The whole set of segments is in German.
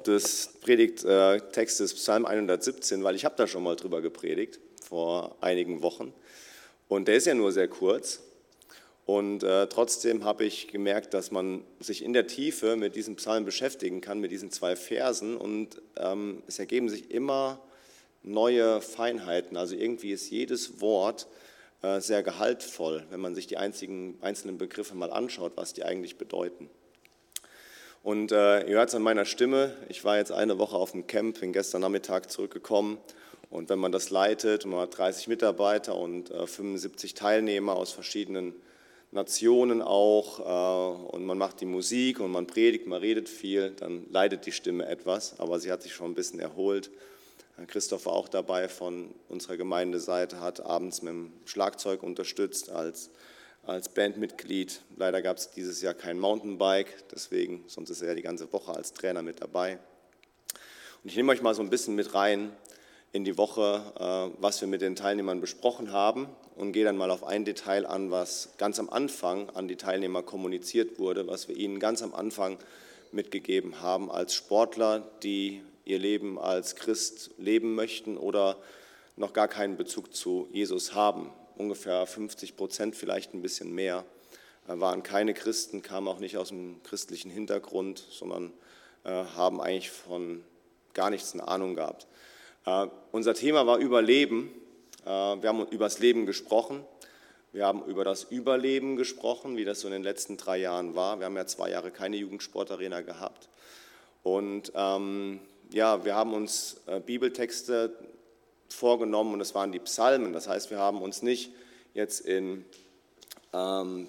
des Predigttextes Psalm 117, weil ich habe da schon mal drüber gepredigt vor einigen Wochen und der ist ja nur sehr kurz und trotzdem habe ich gemerkt, dass man sich in der Tiefe mit diesem Psalm beschäftigen kann, mit diesen 2 Versen und es ergeben sich immer neue Feinheiten, also irgendwie ist jedes Wort sehr gehaltvoll, wenn man sich die einzelnen Begriffe mal anschaut, was die eigentlich bedeuten. Und ihr hört es an meiner Stimme, ich war jetzt eine Woche auf dem Camp, bin gestern Nachmittag zurückgekommen und wenn man das leitet, man hat 30 Mitarbeiter und 75 Teilnehmer aus verschiedenen Nationen auch und man macht die Musik und man predigt, man redet viel, dann leidet die Stimme etwas, aber sie hat sich schon ein bisschen erholt. Christoph war auch dabei von unserer Gemeindeseite, hat abends mit dem Schlagzeug unterstützt als Bandmitglied. Leider gab es dieses Jahr kein Mountainbike, deswegen, sonst ist er ja die ganze Woche als Trainer mit dabei. Und ich nehme euch mal so ein bisschen mit rein in die Woche, was wir mit den Teilnehmern besprochen haben und gehe dann mal auf ein Detail an, was ganz am Anfang an die Teilnehmer kommuniziert wurde, was wir ihnen ganz am Anfang mitgegeben haben als Sportler, die ihr Leben als Christ leben möchten oder noch gar keinen Bezug zu Jesus haben. Ungefähr 50%, vielleicht ein bisschen mehr, waren keine Christen, kamen auch nicht aus dem christlichen Hintergrund, sondern haben eigentlich von gar nichts eine Ahnung gehabt. Unser Thema war Überleben. Wir haben über das Leben gesprochen. Wir haben über das Überleben gesprochen, wie das so in den letzten 3 Jahren war. Wir haben ja 2 Jahre keine Jugendsportarena gehabt. Und wir haben uns Bibeltexte vorgenommen und das waren die Psalmen. Das heißt, wir haben uns nicht jetzt im 2.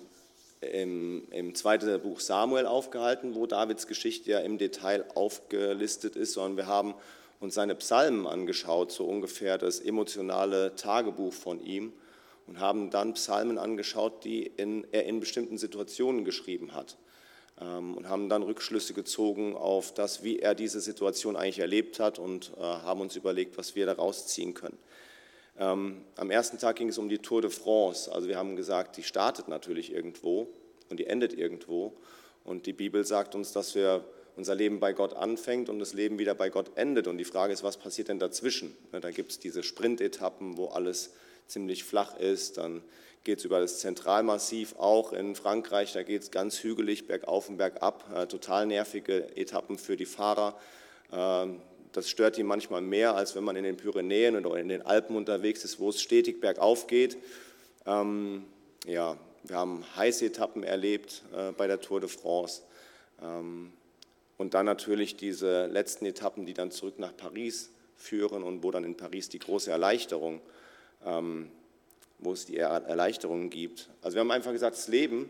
Buch Samuel aufgehalten, wo Davids Geschichte ja im Detail aufgelistet ist, sondern wir haben uns seine Psalmen angeschaut, so ungefähr das emotionale Tagebuch von ihm und haben dann Psalmen angeschaut, die er in bestimmten Situationen geschrieben hat. Und haben dann Rückschlüsse gezogen auf das, wie er diese Situation eigentlich erlebt hat und haben uns überlegt, was wir daraus ziehen können. Am ersten Tag ging es um die Tour de France. Also wir haben gesagt, die startet natürlich irgendwo und die endet irgendwo. Und die Bibel sagt uns, dass unser Leben bei Gott anfängt und das Leben wieder bei Gott endet. Und die Frage ist, was passiert denn dazwischen? Da gibt es diese Sprintetappen, wo alles ziemlich flach ist, dann geht es über das Zentralmassiv auch in Frankreich, da geht es ganz hügelig bergauf und bergab, total nervige Etappen für die Fahrer. Das stört die manchmal mehr, als wenn man in den Pyrenäen oder in den Alpen unterwegs ist, wo es stetig bergauf geht. Wir haben heiße Etappen erlebt bei der Tour de France. Und dann natürlich diese letzten Etappen, die dann zurück nach Paris führen und wo dann in Paris die große Erleichterung wo es die Erleichterungen gibt. Also wir haben einfach gesagt, das Leben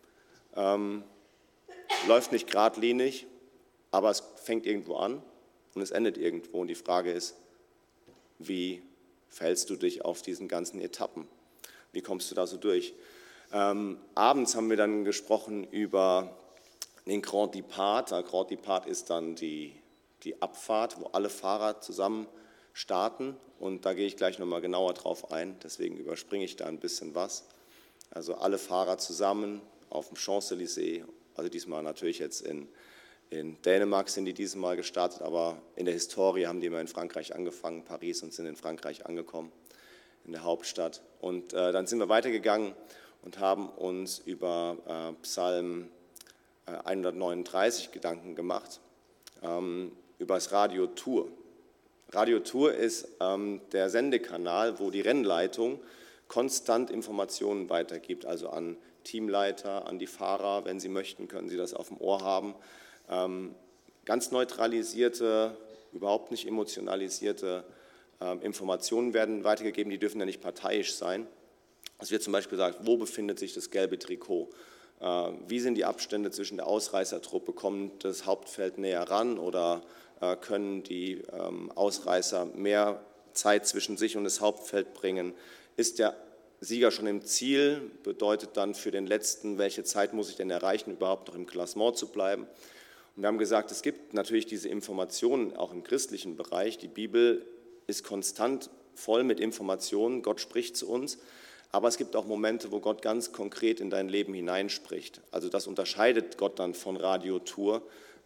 läuft nicht geradlinig, aber es fängt irgendwo an und es endet irgendwo. Und die Frage ist, wie verhältst du dich auf diesen ganzen Etappen? Wie kommst du da so durch? Abends haben wir dann gesprochen über den Grand Depart. Der Grand Depart ist dann die Abfahrt, wo alle Fahrer zusammen starten und da gehe ich gleich nochmal genauer drauf ein, deswegen überspringe ich da ein bisschen was. Also alle Fahrer zusammen auf dem Champs-Élysées, also diesmal natürlich jetzt in Dänemark sind die dieses Mal gestartet, aber in der Historie haben die immer in Frankreich angefangen, Paris, und sind in Frankreich angekommen, in der Hauptstadt. Und dann sind wir weitergegangen und haben uns über Psalm 139 Gedanken gemacht, über das Radio Tour. Radio Tour ist der Sendekanal, wo die Rennleitung konstant Informationen weitergibt, also an Teamleiter, an die Fahrer. Wenn sie möchten, können sie das auf dem Ohr haben. Ganz neutralisierte, überhaupt nicht emotionalisierte Informationen werden weitergegeben, die dürfen ja nicht parteiisch sein. Es wird zum Beispiel gesagt, wo befindet sich das gelbe Trikot? Wie sind die Abstände zwischen der Ausreißertruppe? Kommt das Hauptfeld näher ran oder können die Ausreißer mehr Zeit zwischen sich und das Hauptfeld bringen? Ist der Sieger schon im Ziel? Bedeutet dann für den Letzten, welche Zeit muss ich denn erreichen, überhaupt noch im Klassement zu bleiben? Und wir haben gesagt, es gibt natürlich diese Informationen auch im christlichen Bereich. Die Bibel ist konstant voll mit Informationen. Gott spricht zu uns. Aber es gibt auch Momente, wo Gott ganz konkret in dein Leben hineinspricht. Also das unterscheidet Gott dann von Radio Tour.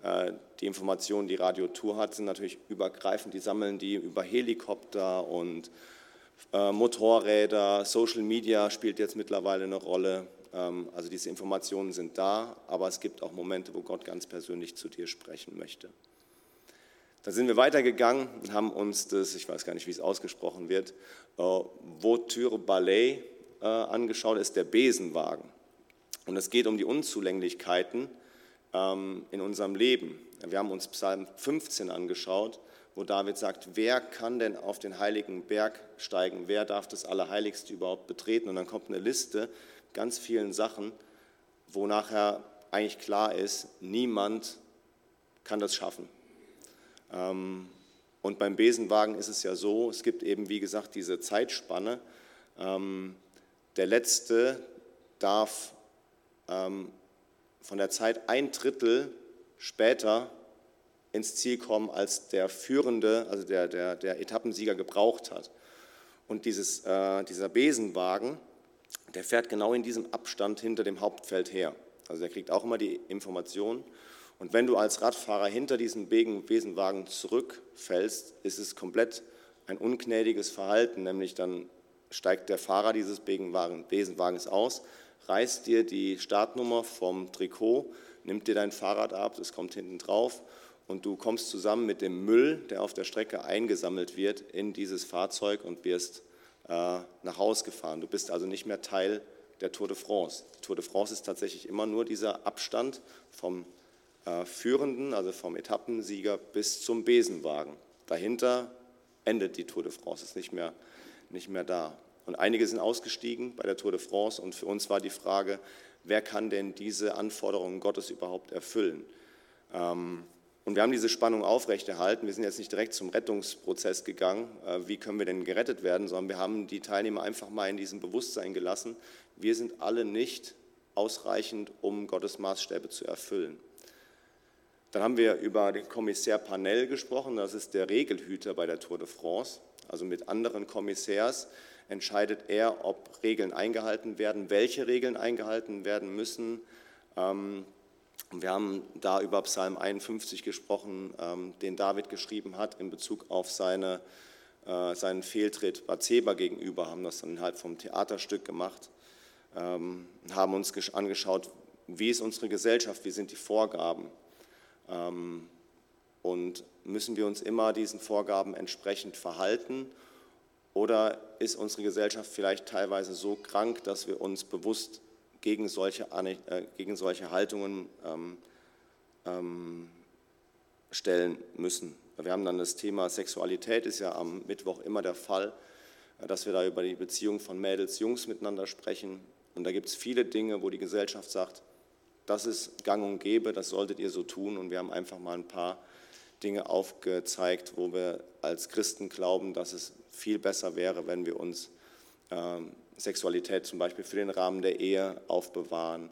Die Informationen, die Radio Tour hat, sind natürlich übergreifend. Die sammeln die über Helikopter und Motorräder, Social Media spielt jetzt mittlerweile eine Rolle. Also diese Informationen sind da, aber es gibt auch Momente, wo Gott ganz persönlich zu dir sprechen möchte. Da sind wir weitergegangen und haben uns das, ich weiß gar nicht, wie es ausgesprochen wird, Voiture Ballet angeschaut, das ist der Besenwagen. Und es geht um die Unzulänglichkeiten in unserem Leben. Wir haben uns Psalm 15 angeschaut, wo David sagt, wer kann denn auf den heiligen Berg steigen, wer darf das Allerheiligste überhaupt betreten? Und dann kommt eine Liste, ganz vielen Sachen, wo nachher eigentlich klar ist, niemand kann das schaffen. Und beim Besenwagen ist es ja so, es gibt eben, wie gesagt, diese Zeitspanne. Der Letzte darf von der Zeit 1/3 später ins Ziel kommen, als der Führende, also der Etappensieger gebraucht hat. Und dieser Besenwagen, der fährt genau in diesem Abstand hinter dem Hauptfeld her. Also der kriegt auch immer die Informationen. Und wenn du als Radfahrer hinter diesem Besenwagen zurückfällst, ist es komplett ein ungnädiges Verhalten, nämlich dann steigt der Fahrer dieses Besenwagens aus, reißt dir die Startnummer vom Trikot, nimmt dir dein Fahrrad ab, das kommt hinten drauf und du kommst zusammen mit dem Müll, der auf der Strecke eingesammelt wird, in dieses Fahrzeug und wirst nach Hause gefahren. Du bist also nicht mehr Teil der Tour de France. Die Tour de France ist tatsächlich immer nur dieser Abstand vom Führenden, also vom Etappensieger bis zum Besenwagen. Dahinter endet die Tour de France, ist nicht mehr da. Und einige sind ausgestiegen bei der Tour de France und für uns war die Frage, wer kann denn diese Anforderungen Gottes überhaupt erfüllen? Und wir haben diese Spannung aufrechterhalten. Wir sind jetzt nicht direkt zum Rettungsprozess gegangen, wie können wir denn gerettet werden, sondern wir haben die Teilnehmer einfach mal in diesem Bewusstsein gelassen, wir sind alle nicht ausreichend, um Gottes Maßstäbe zu erfüllen. Dann haben wir über den Kommissär Panel gesprochen, das ist der Regelhüter bei der Tour de France. Also mit anderen Kommissärs entscheidet er, ob Regeln eingehalten werden, welche Regeln eingehalten werden müssen. Wir haben da über Psalm 51 gesprochen, den David geschrieben hat in Bezug auf seinen Fehltritt Bathseba gegenüber, haben das dann innerhalb vom Theaterstück gemacht, haben uns angeschaut, wie ist unsere Gesellschaft, wie sind die Vorgaben. Und müssen wir uns immer diesen Vorgaben entsprechend verhalten oder ist unsere Gesellschaft vielleicht teilweise so krank, dass wir uns bewusst gegen solche Haltungen stellen müssen? Wir haben dann das Thema Sexualität, ist ja am Mittwoch immer der Fall, dass wir da über die Beziehung von Mädels, Jungs miteinander sprechen. Und da gibt es viele Dinge, wo die Gesellschaft sagt, das ist gang und gäbe, das solltet ihr so tun. Und wir haben einfach mal ein paar Dinge aufgezeigt, wo wir als Christen glauben, dass es viel besser wäre, wenn wir uns Sexualität zum Beispiel für den Rahmen der Ehe aufbewahren.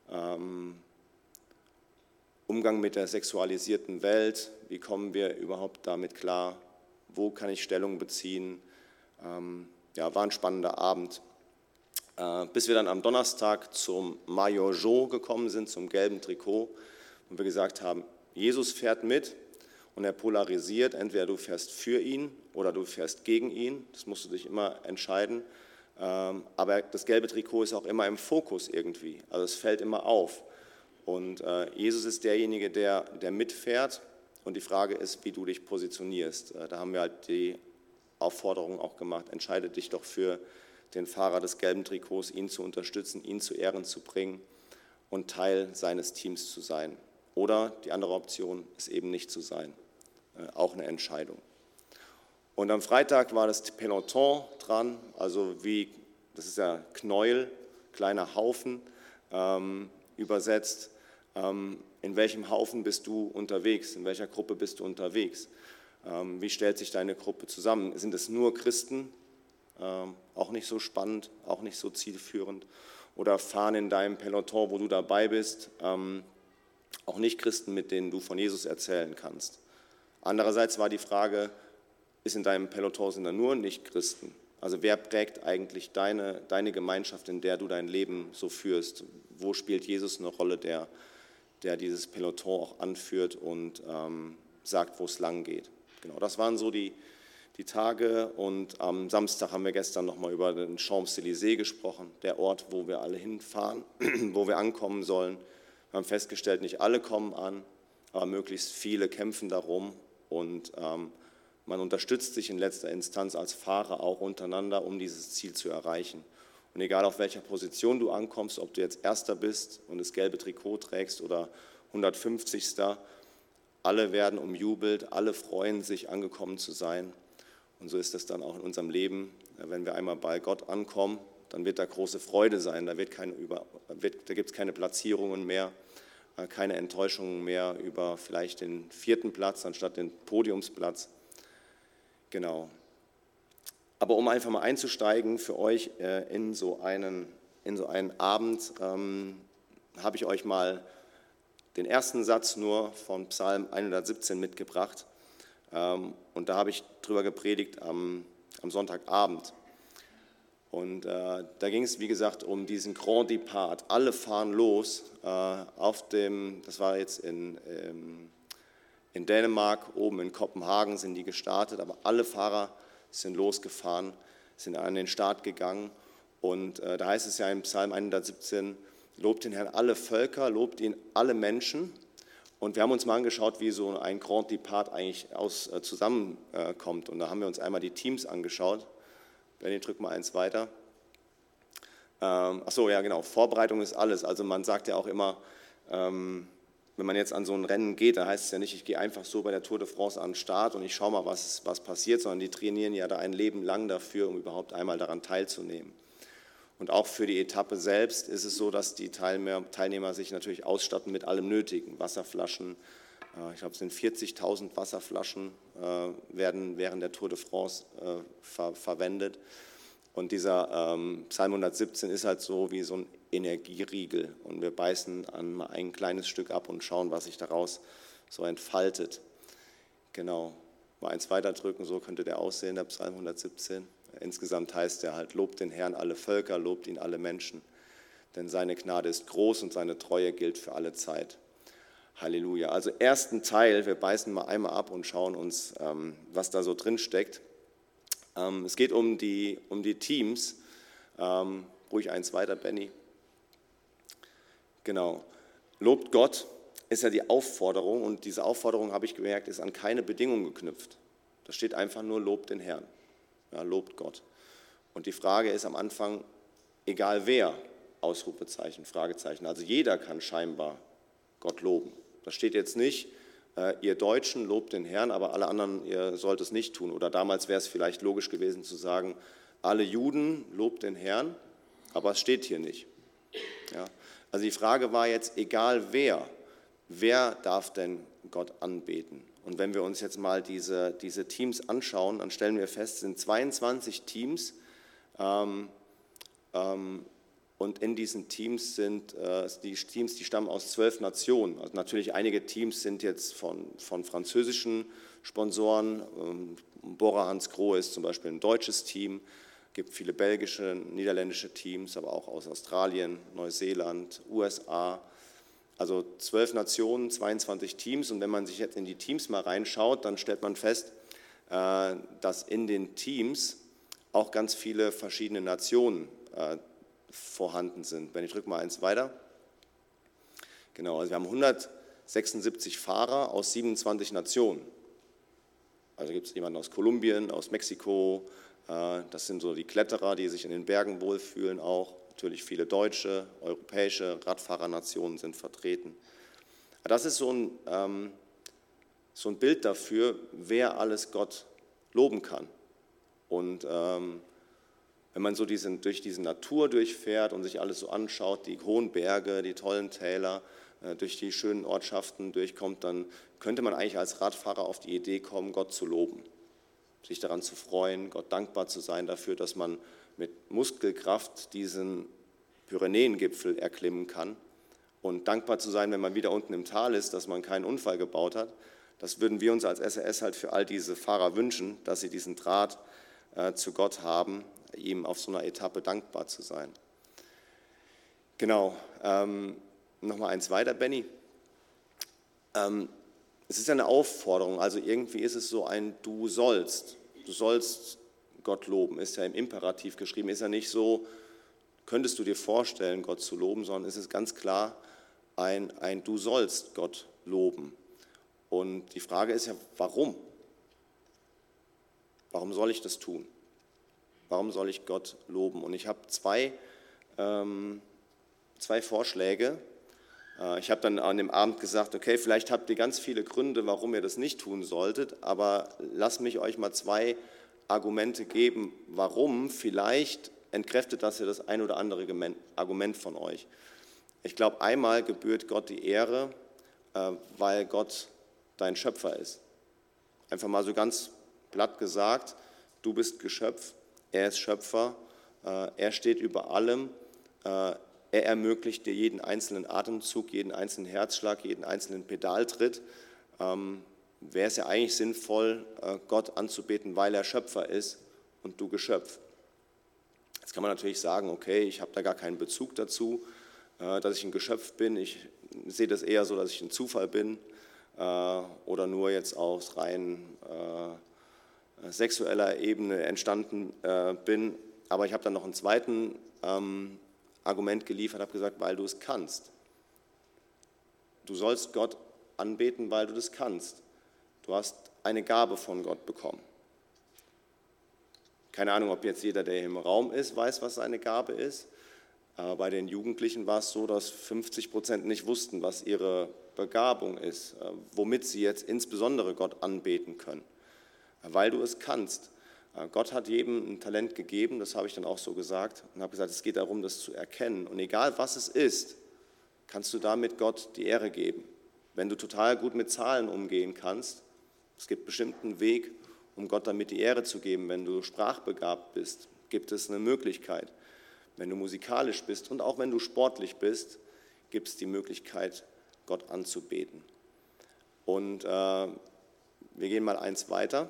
Umgang mit der sexualisierten Welt, wie kommen wir überhaupt damit klar, wo kann ich Stellung beziehen. War ein spannender Abend. Bis wir dann am Donnerstag zum Maillot jaune gekommen sind, zum gelben Trikot, und wir gesagt haben, Jesus fährt mit und er polarisiert, entweder du fährst für ihn oder du fährst gegen ihn, das musst du dich immer entscheiden, aber das gelbe Trikot ist auch immer im Fokus irgendwie, also es fällt immer auf und Jesus ist derjenige, der mitfährt und die Frage ist, wie du dich positionierst. Da haben wir halt die Aufforderung auch gemacht, entscheide dich doch für den Fahrer des gelben Trikots, ihn zu unterstützen, ihn zu Ehren zu bringen und Teil seines Teams zu sein. Oder die andere Option ist eben nicht zu sein. Auch eine Entscheidung. Und am Freitag war das Peloton dran, also das ist ja Knäuel, kleiner Haufen übersetzt. In welchem Haufen bist du unterwegs? In welcher Gruppe bist du unterwegs? Wie stellt sich deine Gruppe zusammen? Sind es nur Christen? Auch nicht so spannend, auch nicht so zielführend. Oder fahren in deinem Peloton, wo du dabei bist, auch nicht Christen, mit denen du von Jesus erzählen kannst. Andererseits war die Frage, ist in deinem Peloton sind da nur Nicht-Christen? Also wer prägt eigentlich deine Gemeinschaft, in der du dein Leben so führst? Wo spielt Jesus eine Rolle, der der dieses Peloton auch anführt und sagt, wo es lang geht. Genau, das waren so die Tage, und am Samstag haben wir gestern nochmal über den Champs-Élysées gesprochen, der Ort, wo wir alle hinfahren, wo wir ankommen sollen. Wir haben festgestellt, nicht alle kommen an, aber möglichst viele kämpfen darum, und man unterstützt sich in letzter Instanz als Fahrer auch untereinander, um dieses Ziel zu erreichen. Und egal auf welcher Position du ankommst, ob du jetzt Erster bist und das gelbe Trikot trägst oder 150. Alle werden umjubelt, alle freuen sich, angekommen zu sein. Und so ist es dann auch in unserem Leben. Wenn wir einmal bei Gott ankommen, dann wird da große Freude sein. Da gibt es keine Platzierungen mehr, keine Enttäuschungen mehr über vielleicht den 4. Platz anstatt den Podiumsplatz. Genau. Aber um einfach mal einzusteigen für euch in so einen Abend, habe ich euch mal den ersten Satz nur von Psalm 117 mitgebracht. Und da habe ich drüber gepredigt am Sonntagabend. Und da ging es, wie gesagt, um diesen Grand Départ. Alle fahren los das war jetzt in Dänemark, oben in Kopenhagen sind die gestartet, aber alle Fahrer sind losgefahren, sind an den Start gegangen. Und da heißt es ja im Psalm 117, lobt den Herrn alle Völker, lobt ihn alle Menschen. Und wir haben uns mal angeschaut, wie so ein Grand Départ eigentlich zusammenkommt. Und da haben wir uns einmal die Teams angeschaut. Benni, drück mal eins weiter. Achso, ja genau, Vorbereitung ist alles. Also man sagt ja auch immer, wenn man jetzt an so ein Rennen geht, da heißt es ja nicht, ich gehe einfach so bei der Tour de France an den Start und ich schaue mal, was passiert, sondern die trainieren ja da ein Leben lang dafür, um überhaupt einmal daran teilzunehmen. Und auch für die Etappe selbst ist es so, dass die Teilnehmer sich natürlich ausstatten mit allem Nötigen. Wasserflaschen, ich glaube es sind 40.000 Wasserflaschen, werden während der Tour de France verwendet. Und dieser Psalm 117 ist halt so wie so ein Energieriegel. Und wir beißen an ein kleines Stück ab und schauen, was sich daraus so entfaltet. Genau, mal eins weiterdrücken, so könnte der aussehen, der Psalm 117. Insgesamt heißt er halt, lobt den Herrn alle Völker, lobt ihn alle Menschen, denn seine Gnade ist groß und seine Treue gilt für alle Zeit. Halleluja. Also ersten Teil, wir beißen mal einmal ab und schauen uns, was da so drin steckt. Es geht um die Teams. Ruhig eins weiter, Benni. Genau. Lobt Gott ist ja die Aufforderung, und diese Aufforderung, habe ich gemerkt, ist an keine Bedingung geknüpft. Da steht einfach nur, lobt den Herrn. Ja, lobt Gott. Und die Frage ist am Anfang, egal wer, Ausrufezeichen, Fragezeichen. Also jeder kann scheinbar Gott loben. Da steht jetzt nicht, ihr Deutschen lobt den Herrn, aber alle anderen, ihr sollt es nicht tun. Oder damals wäre es vielleicht logisch gewesen zu sagen, alle Juden lobt den Herrn, aber es steht hier nicht. Ja, also die Frage war jetzt, egal wer darf denn Gott anbeten? Und wenn wir uns jetzt mal diese Teams anschauen, dann stellen wir fest, es sind 22 Teams und in diesen Teams sind die stammen aus 12 Nationen. Also natürlich einige Teams sind jetzt von französischen Sponsoren. Bora Hansgrohe ist zum Beispiel ein deutsches Team. Es gibt viele belgische, niederländische Teams, aber auch aus Australien, Neuseeland, USA. Also 12 Nationen, 22 Teams. Und wenn man sich jetzt in die Teams mal reinschaut, dann stellt man fest, dass in den Teams auch ganz viele verschiedene Nationen vorhanden sind. Wenn ich drücke mal eins weiter. Genau, also wir haben 176 Fahrer aus 27 Nationen. Also gibt es jemanden aus Kolumbien, aus Mexiko. Das sind so die Kletterer, die sich in den Bergen wohlfühlen auch. Natürlich viele deutsche, europäische Radfahrernationen sind vertreten. Das ist so ein Bild dafür, wer alles Gott loben kann. Und wenn man so durch diese Natur durchfährt und sich alles so anschaut, die hohen Berge, die tollen Täler, durch die schönen Ortschaften durchkommt, dann könnte man eigentlich als Radfahrer auf die Idee kommen, Gott zu loben, sich daran zu freuen, Gott dankbar zu sein dafür, dass man mit Muskelkraft diesen Pyrenäengipfel erklimmen kann und dankbar zu sein, wenn man wieder unten im Tal ist, dass man keinen Unfall gebaut hat. Das würden wir uns als SRS halt für all diese Fahrer wünschen, dass sie diesen Draht zu Gott haben, ihm auf so einer Etappe dankbar zu sein. Genau, nochmal eins weiter, Benni. Es ist ja eine Aufforderung, also irgendwie ist es so ein Du sollst Gott loben, ist ja im Imperativ geschrieben, ist ja nicht so, könntest du dir vorstellen, Gott zu loben, sondern es ist ganz klar ein Du sollst Gott loben. Und die Frage ist ja, warum? Warum soll ich das tun? Warum soll ich Gott loben? Und ich habe zwei Vorschläge. Ich habe dann an dem Abend gesagt, okay, vielleicht habt ihr ganz viele Gründe, warum ihr das nicht tun solltet, aber lasst mich euch mal zwei Argumente geben, warum. Vielleicht entkräftet das ja das ein oder andere Argument von euch. Ich glaube, einmal gebührt Gott die Ehre, weil Gott dein Schöpfer ist. Einfach mal so ganz platt gesagt, du bist Geschöpf, er ist Schöpfer, er steht über allem, er ermöglicht dir jeden einzelnen Atemzug, jeden einzelnen Herzschlag, jeden einzelnen Pedaltritt. Wäre es ja eigentlich sinnvoll, Gott anzubeten, weil er Schöpfer ist und du Geschöpf. Jetzt kann man natürlich sagen, okay, ich habe da gar keinen Bezug dazu, dass ich ein Geschöpf bin. Ich sehe das eher so, dass ich ein Zufall bin oder nur jetzt aus rein sexueller Ebene entstanden bin. Aber ich habe dann noch einen zweiten Argument geliefert, habe gesagt, weil du es kannst. Du sollst Gott anbeten, weil du das kannst. Du hast eine Gabe von Gott bekommen. Keine Ahnung, ob jetzt jeder, der im Raum ist, weiß, was seine Gabe ist. Aber bei den Jugendlichen war es so, dass 50% nicht wussten, was ihre Begabung ist, womit sie jetzt insbesondere Gott anbeten können. Weil du es kannst. Gott hat jedem ein Talent gegeben, das habe ich dann auch so gesagt und habe gesagt, es geht darum, das zu erkennen. Und egal was es ist, kannst du damit Gott die Ehre geben. Wenn du total gut mit Zahlen umgehen kannst, es gibt bestimmt einen Weg, um Gott damit die Ehre zu geben. Wenn du sprachbegabt bist, gibt es eine Möglichkeit. Wenn du musikalisch bist und auch wenn du sportlich bist, gibt es die Möglichkeit, Gott anzubeten. Und wir gehen mal eins weiter.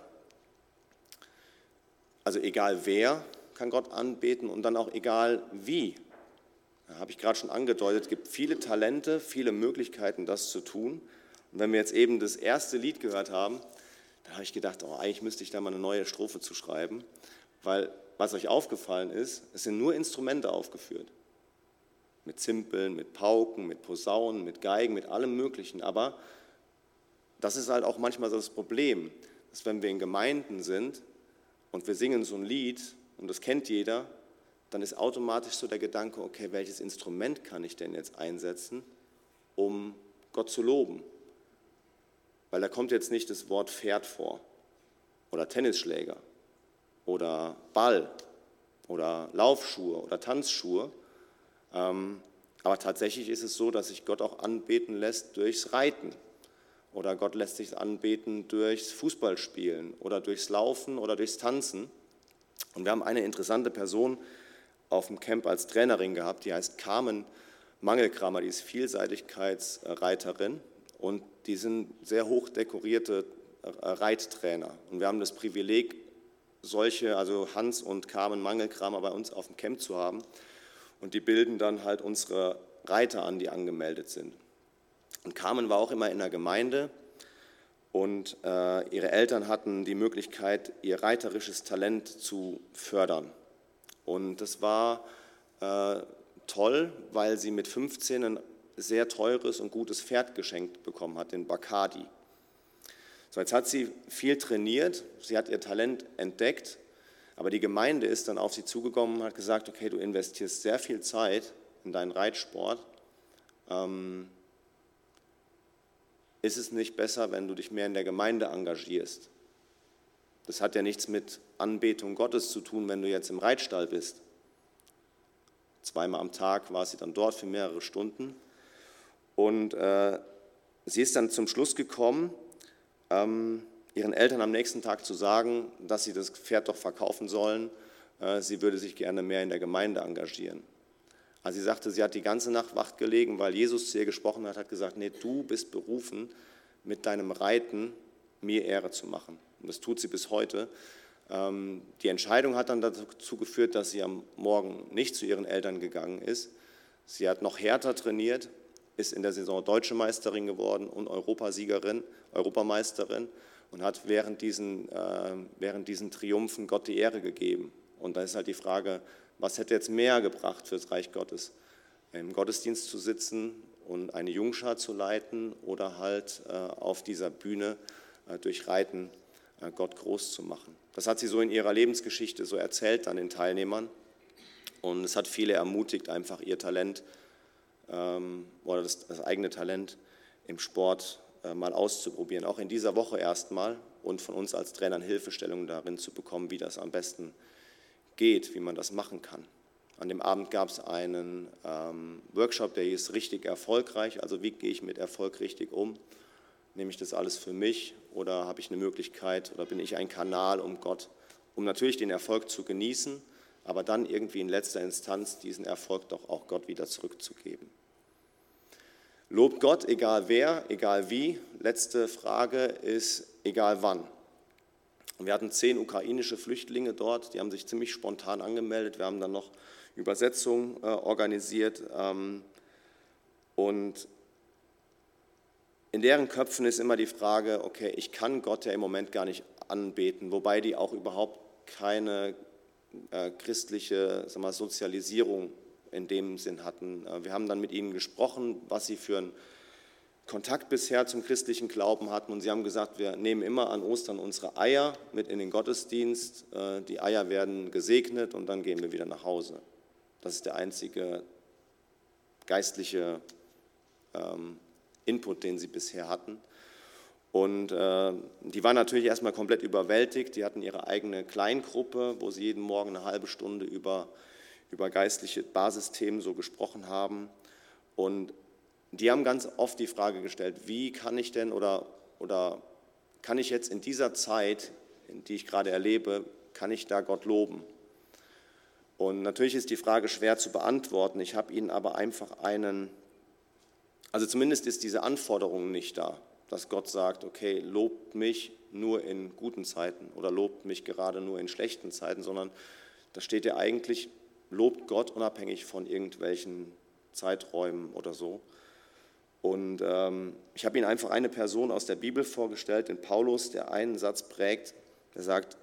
Also egal wer kann Gott anbeten und dann auch egal wie. Da habe ich gerade schon angedeutet, es gibt viele Talente, viele Möglichkeiten, das zu tun. Und wenn wir jetzt eben das erste Lied gehört haben, dann habe ich gedacht, oh, eigentlich müsste ich da mal eine neue Strophe zu schreiben, weil was euch aufgefallen ist, es sind nur Instrumente aufgeführt. Mit Zimbeln, mit Pauken, mit Posaunen, mit Geigen, mit allem Möglichen. Aber das ist halt auch manchmal so das Problem, dass wenn wir in Gemeinden sind, und wir singen so ein Lied und das kennt jeder, dann ist automatisch so der Gedanke, okay, welches Instrument kann ich denn jetzt einsetzen, um Gott zu loben? Weil da kommt jetzt nicht das Wort Pferd vor oder Tennisschläger oder Ball oder Laufschuhe oder Tanzschuhe. Aber tatsächlich ist es so, dass sich Gott auch anbeten lässt durchs Reiten. Oder Gott lässt sich anbeten durchs Fußballspielen oder durchs Laufen oder durchs Tanzen. Und wir haben eine interessante Person auf dem Camp als Trainerin gehabt, die heißt Carmen Mangelkramer, die ist Vielseitigkeitsreiterin und die sind sehr hoch dekorierte Reittrainer. Und wir haben das Privileg, solche, also Hans und Carmen Mangelkramer bei uns auf dem Camp zu haben. Und die bilden dann halt unsere Reiter an, die angemeldet sind. Und Carmen war auch immer in der Gemeinde und ihre Eltern hatten die Möglichkeit, ihr reiterisches Talent zu fördern. Und das war toll, weil sie mit 15 ein sehr teures und gutes Pferd geschenkt bekommen hat, den Bacardi. So, jetzt hat sie viel trainiert, sie hat ihr Talent entdeckt, aber die Gemeinde ist dann auf sie zugekommen und hat gesagt, okay, du investierst sehr viel Zeit in deinen Reitsport. Ist es nicht besser, wenn du dich mehr in der Gemeinde engagierst? Das hat ja nichts mit Anbetung Gottes zu tun, wenn du jetzt im Reitstall bist. 2-mal am Tag war sie dann dort für mehrere Stunden. Und sie ist dann zum Schluss gekommen, ihren Eltern am nächsten Tag zu sagen, dass sie das Pferd doch verkaufen sollen. Sie würde sich gerne mehr in der Gemeinde engagieren. Also sie sagte, sie hat die ganze Nacht wach gelegen, weil Jesus zu ihr gesprochen hat gesagt, nee, du bist berufen, mit deinem Reiten mir Ehre zu machen. Und das tut sie bis heute. Die Entscheidung hat dann dazu geführt, dass sie am Morgen nicht zu ihren Eltern gegangen ist. Sie hat noch härter trainiert ist in der Saison Deutsche Meisterin geworden und Europameisterin und hat während diesen Triumphen Gott die Ehre gegeben. Und da ist halt die Frage, was hätte jetzt mehr gebracht für das Reich Gottes? Im Gottesdienst zu sitzen und eine Jungschar zu leiten oder halt auf dieser Bühne durch Reiten Gott groß zu machen. Das hat sie so in ihrer Lebensgeschichte so erzählt an den Teilnehmern und es hat viele ermutigt, einfach ihr Talent oder das eigene Talent im Sport mal auszuprobieren, auch in dieser Woche erstmal und von uns als Trainern Hilfestellungen darin zu bekommen, wie das am besten geht, wie man das machen kann. An dem Abend gab es einen Workshop, der hieß richtig erfolgreich, also wie gehe ich mit Erfolg richtig um? Nehme ich das alles für mich oder habe ich eine Möglichkeit oder bin ich ein Kanal, um natürlich den Erfolg zu genießen, aber dann irgendwie in letzter Instanz diesen Erfolg doch auch Gott wieder zurückzugeben. Lobt Gott, egal wer, egal wie. Letzte Frage ist, egal wann. Wir hatten 10 ukrainische Flüchtlinge dort, die haben sich ziemlich spontan angemeldet. Wir haben dann noch Übersetzung organisiert und in deren Köpfen ist immer die Frage, okay, ich kann Gott ja im Moment gar nicht anbeten, wobei die auch überhaupt keine christliche Sozialisierung in dem Sinn hatten. Wir haben dann mit ihnen gesprochen, was sie für einen Kontakt bisher zum christlichen Glauben hatten und sie haben gesagt, wir nehmen immer an Ostern unsere Eier mit in den Gottesdienst, die Eier werden gesegnet und dann gehen wir wieder nach Hause. Das ist der einzige geistliche Input, den sie bisher hatten. Und die waren natürlich erstmal komplett überwältigt. Die hatten ihre eigene Kleingruppe, wo sie jeden Morgen eine halbe Stunde über geistliche Basisthemen so gesprochen haben. Und die haben ganz oft die Frage gestellt, wie kann ich denn oder kann ich jetzt in dieser Zeit, in die ich gerade erlebe, kann ich da Gott loben? Und natürlich ist die Frage schwer zu beantworten. Ich habe ihnen aber einfach also zumindest ist diese Anforderung nicht da, dass Gott sagt, okay, lobt mich nur in guten Zeiten oder lobt mich gerade nur in schlechten Zeiten, sondern da steht ja eigentlich, lobt Gott unabhängig von irgendwelchen Zeiträumen oder so. Und ich habe Ihnen einfach eine Person aus der Bibel vorgestellt, den Paulus, der einen Satz prägt, der sagt,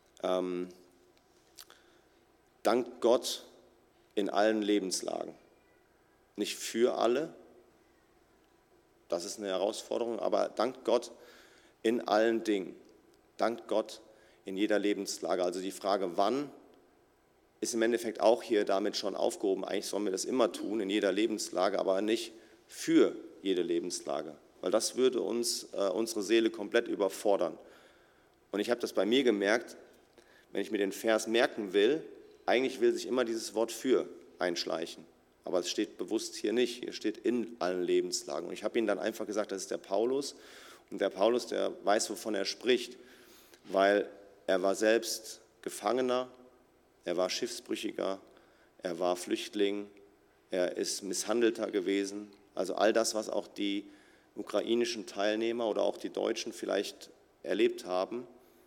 dankt Gott in allen Lebenslagen. Nicht für alle, das ist eine Herausforderung, aber dankt Gott in allen Dingen. Dankt Gott in jeder Lebenslage. Also die Frage, wann, ist im Endeffekt auch hier damit schon aufgehoben. Eigentlich sollen wir das immer tun, in jeder Lebenslage, aber nicht für jede Lebenslage, weil das würde uns unsere Seele komplett überfordern. Und ich habe das bei mir gemerkt, wenn ich mir den Vers merken will, eigentlich will sich immer dieses Wort für einschleichen. Aber es steht bewusst hier nicht, hier steht in allen Lebenslagen. Und ich habe Ihnen dann einfach gesagt, das ist der Paulus. Und der Paulus, der weiß, wovon er spricht, weil er war selbst Gefangener, er war Schiffsbrüchiger, er war Flüchtling, er ist Misshandelter gewesen. Also all das, was auch die ukrainischen Teilnehmer oder auch die Deutschen vielleicht erlebt haben.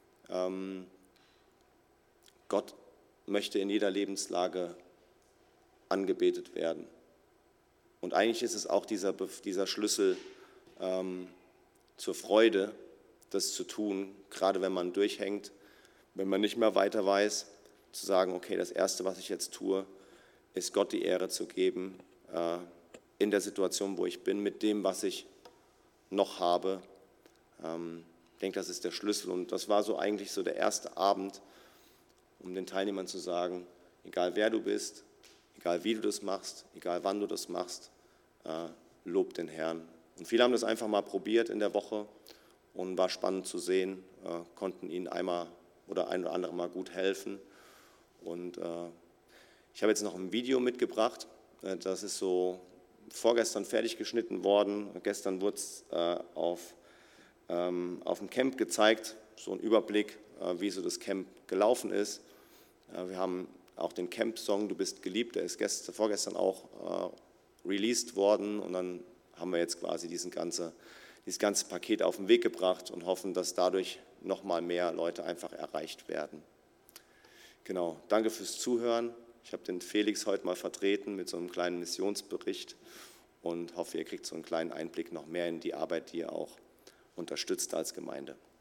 Gott möchte in jeder Lebenslage angebetet werden. Und eigentlich ist es auch dieser Schlüssel zur Freude, das zu tun, gerade wenn man durchhängt, wenn man nicht mehr weiter weiß, zu sagen, okay, das Erste, was ich jetzt tue, ist Gott die Ehre zu geben, in der Situation, wo ich bin, mit dem, was ich noch habe. Ich denke, das ist der Schlüssel. Und das war so eigentlich so der erste Abend, um den Teilnehmern zu sagen, egal wer du bist, egal wie du das machst, egal wann du das machst, lob den Herrn. Und viele haben das einfach mal probiert in der Woche und war spannend zu sehen, konnten ihnen einmal oder ein oder andere Mal gut helfen. Und ich habe jetzt noch ein Video mitgebracht, das ist so vorgestern fertig geschnitten worden. Gestern wurde es auf dem Camp gezeigt, so ein Überblick, wie so das Camp gelaufen ist. Wir haben auch den Camp-Song Du bist geliebt, der ist vorgestern auch released worden und dann haben wir jetzt quasi dieses ganze Paket auf den Weg gebracht und hoffen, dass dadurch noch mal mehr Leute einfach erreicht werden. Genau, danke fürs Zuhören. Ich habe den Felix heute mal vertreten mit so einem kleinen Missionsbericht und hoffe, ihr kriegt so einen kleinen Einblick noch mehr in die Arbeit, die ihr auch unterstützt als Gemeinde.